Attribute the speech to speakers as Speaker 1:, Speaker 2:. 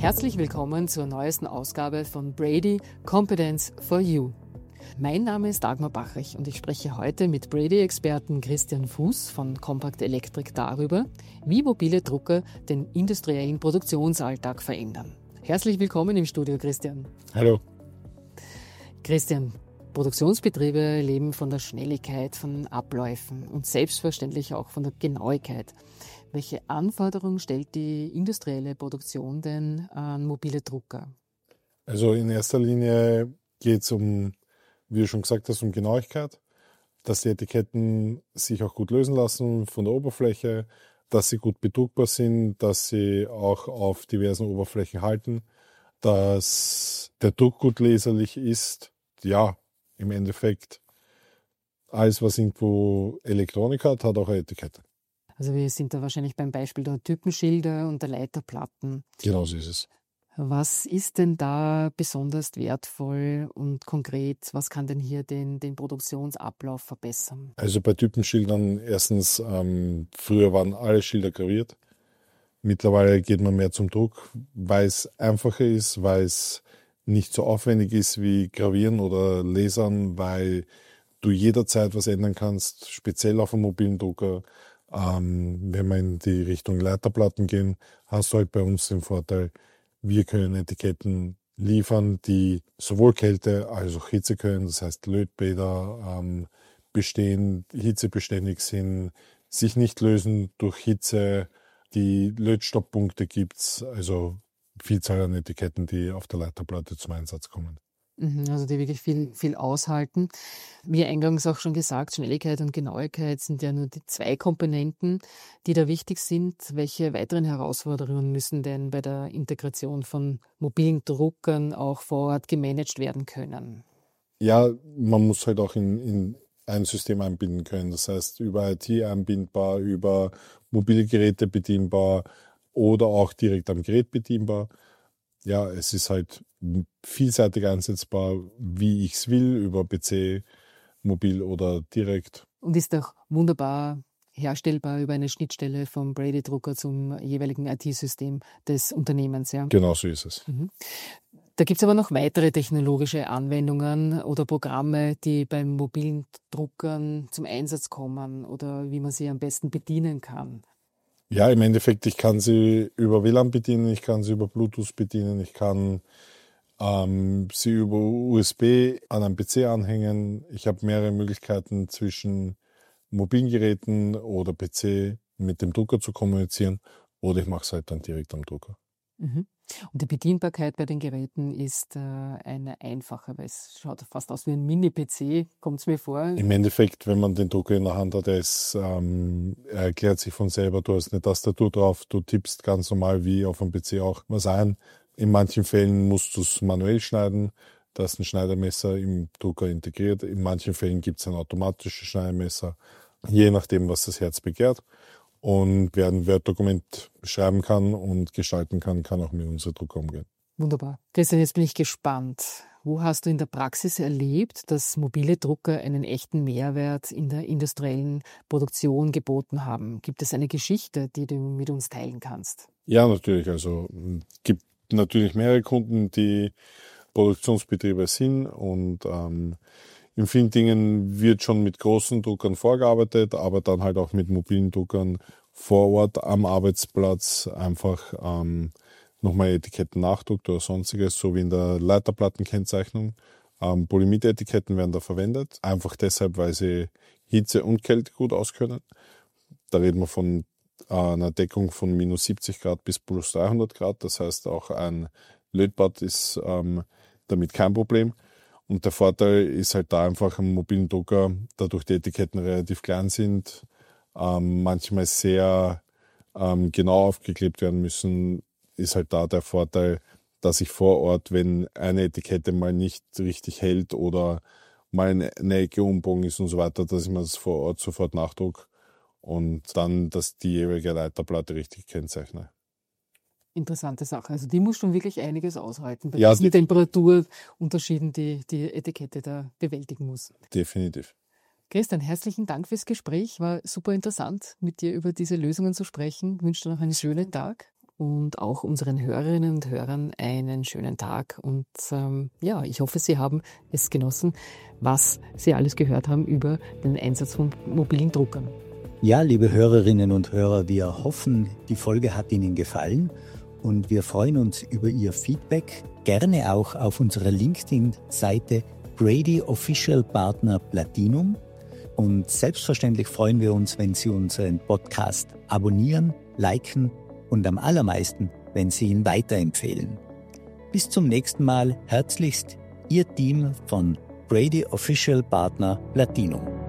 Speaker 1: Herzlich willkommen zur neuesten Ausgabe von Brady Competence for You. Mein Name ist Dagmar Bachrich und ich spreche heute mit Brady-Experten Christian Fuß von Compact Electric darüber, wie mobile Drucker den industriellen Produktionsalltag verändern. Herzlich willkommen im Studio, Christian.
Speaker 2: Hallo.
Speaker 1: Christian, Produktionsbetriebe leben von der Schnelligkeit, von Abläufen und selbstverständlich auch von der Genauigkeit. Welche Anforderungen stellt die industrielle Produktion denn an mobile Drucker?
Speaker 2: Also in erster Linie geht es um, wie du schon gesagt hast, um Genauigkeit, dass die Etiketten sich auch gut lösen lassen von der Oberfläche, dass sie gut bedruckbar sind, dass sie auch auf diversen Oberflächen halten, dass der Druck gut leserlich ist. Ja, im Endeffekt alles, was irgendwo Elektronik hat, hat auch eine Etikette.
Speaker 1: Also wir sind da wahrscheinlich beim Beispiel der Typenschilder und der Leiterplatten.
Speaker 2: Genau so ist es.
Speaker 1: Was ist denn da besonders wertvoll und konkret? Was kann denn hier den Produktionsablauf verbessern?
Speaker 2: Also bei Typenschildern erstens, früher waren alle Schilder graviert. Mittlerweile geht man mehr zum Druck, weil es einfacher ist, weil es nicht so aufwendig ist wie Gravieren oder Lasern, weil du jederzeit was ändern kannst, speziell auf einem mobilen Drucker. Wenn wir in die Richtung Leiterplatten gehen, hast du halt bei uns den Vorteil, wir können Etiketten liefern, die sowohl Kälte als auch Hitze können, das heißt Lötbäder bestehen, hitzebeständig sind, sich nicht lösen durch Hitze. Die Lötstopppunkte gibt's, also Vielzahl an Etiketten, die auf der Leiterplatte zum Einsatz kommen.
Speaker 1: Also die wirklich viel aushalten. Wie eingangs auch schon gesagt, Schnelligkeit und Genauigkeit sind ja nur die zwei Komponenten, die da wichtig sind. Welche weiteren Herausforderungen müssen denn bei der Integration von mobilen Druckern auch vor Ort gemanagt werden können?
Speaker 2: Ja, man muss halt auch in ein System einbinden können. Das heißt, über IT einbindbar, über mobile Geräte bedienbar oder auch direkt am Gerät bedienbar. Ja, es ist halt vielseitig einsetzbar, wie ich es will, über PC, mobil oder direkt.
Speaker 1: Und ist auch wunderbar herstellbar über eine Schnittstelle vom Brady-Drucker zum jeweiligen IT-System des Unternehmens. Ja.
Speaker 2: Genau so ist es.
Speaker 1: Da gibt es aber noch weitere technologische Anwendungen oder Programme, die beim mobilen Druckern zum Einsatz kommen oder wie man sie am besten bedienen kann.
Speaker 2: Ja, im Endeffekt, ich kann sie über WLAN bedienen, ich kann sie über Bluetooth bedienen, ich kann sie über USB an einen PC anhängen. Ich habe mehrere Möglichkeiten zwischen mobilen Geräten oder PC mit dem Drucker zu kommunizieren oder ich mache es halt dann direkt am Drucker.
Speaker 1: Und die Bedienbarkeit bei den Geräten ist eine einfache, weil es schaut fast aus wie ein Mini-PC, kommt es mir vor.
Speaker 2: Im Endeffekt, wenn man den Drucker in der Hand hat, er erklärt sich von selber, du hast eine Tastatur drauf, du tippst ganz normal wie auf dem PC auch was ein. In manchen Fällen musst du es manuell schneiden, da ist ein Schneidermesser im Drucker integriert. In manchen Fällen gibt es ein automatisches Schneidermesser, je nachdem, was das Herz begehrt. Und wer ein Word-Dokument schreiben kann und gestalten kann, kann auch mit unserem Drucker umgehen.
Speaker 1: Wunderbar. Christian, jetzt bin ich gespannt. Wo hast du in der Praxis erlebt, dass mobile Drucker einen echten Mehrwert in der industriellen Produktion geboten haben? Gibt es eine Geschichte, die du mit uns teilen kannst?
Speaker 2: Ja, natürlich. Also gibt natürlich mehrere Kunden, die Produktionsbetriebe sind und in vielen Dingen wird schon mit großen Druckern vorgearbeitet, aber dann halt auch mit mobilen Druckern vor Ort am Arbeitsplatz einfach nochmal Etiketten nachdruckt oder sonstiges, so wie in der Leiterplattenkennzeichnung. Polyimid-Etiketten werden da verwendet, einfach deshalb, weil sie Hitze und Kälte gut auskönnen. Da reden wir von einer Deckung von minus 70 Grad bis plus 300 Grad, das heißt auch ein Lötbad ist damit kein Problem. Und der Vorteil ist halt da einfach am mobilen Drucker, dadurch die Etiketten relativ klein sind, manchmal sehr genau aufgeklebt werden müssen, ist halt da der Vorteil, dass ich vor Ort, wenn eine Etikette mal nicht richtig hält oder mal eine Ecke umbogen ist und so weiter, dass ich mir das vor Ort sofort nachdrucke und dann, dass die jeweilige Leiterplatte richtig kennzeichne.
Speaker 1: Interessante Sache. Also die muss schon wirklich einiges aushalten bei
Speaker 2: Ja,
Speaker 1: diesen Temperaturunterschieden, die die Etikette da bewältigen muss.
Speaker 2: Definitiv.
Speaker 1: Christian, herzlichen Dank fürs Gespräch. War super interessant, mit dir über diese Lösungen zu sprechen. Ich wünsche dir noch einen schönen Tag. und auch unseren Hörerinnen und Hörern einen schönen Tag. Und ich hoffe, Sie haben es genossen, was Sie alles gehört haben über den Einsatz von mobilen Druckern.
Speaker 3: Ja, liebe Hörerinnen und Hörer, wir hoffen, die Folge hat Ihnen gefallen und wir freuen uns über Ihr Feedback. Gerne auch auf unserer LinkedIn-Seite Brady Official Partner Platinum. Und selbstverständlich freuen wir uns, wenn Sie unseren Podcast abonnieren, liken und am allermeisten, wenn Sie ihn weiterempfehlen. Bis zum nächsten Mal. Herzlichst, Ihr Team von Brady Official Partner Platinum.